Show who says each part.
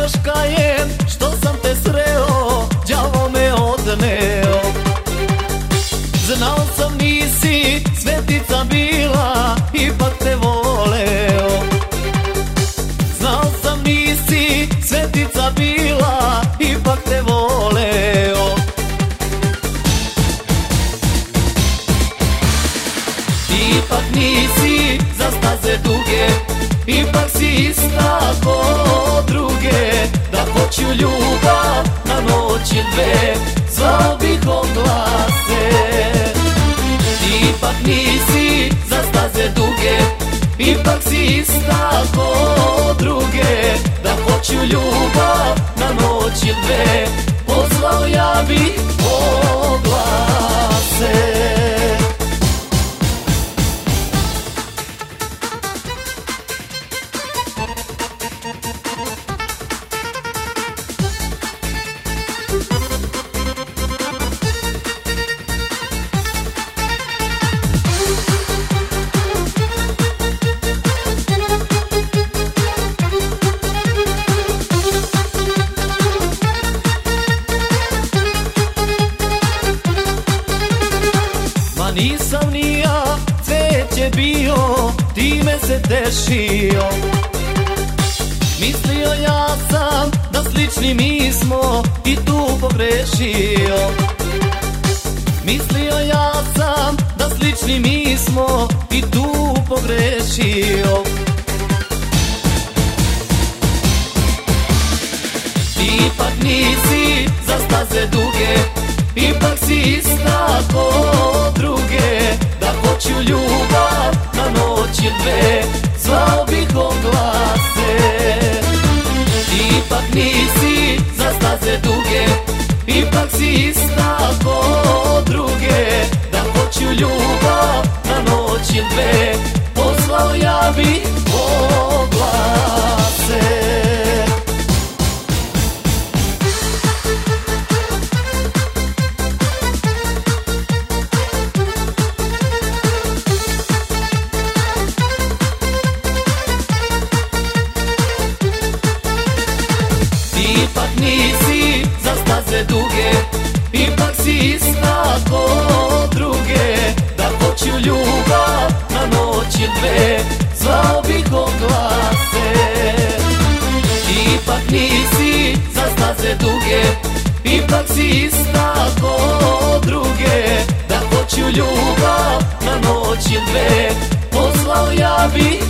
Speaker 1: još kajem što sam te sreo, đavo me odneo. Znao sam nisi svetica bila, ipak te voleo. Znao sam nisi svetica bila, ipak te voleo. Ipak nisi za staze duge, ipak si ista ko druge. Da hoću ljubav na noći dve, zvao bih oglase. Ipak nisi za staze duge, ipak si ista ko druge. Da hoću ljubav na noći dve, pozvao ja bih oglase. Nisam ni ja cveće bio, time se tešio. Mislio ja sam da slični mi smo i tu pogrešio. Mislio ja sam da slični mi smo i tu pogrešio. Ipak nisi za staze duge, ipak si ista ko druge. Da hoću ljubav na noći dve, zvao bih oglase. Ipak nisi za staze duge, ipak si ista ko druge. Da hoću ljubav na noći dve, pozvao ja bih oglase. Ipak nisi za staze duge, ipak si ista ko druge. Da hoću ljubav na noći dve, zvao bih oglase. Ipak nisi za staze duge, ipak si ista ko druge. Da hoću ljubav na noći dve, pozvao ja bih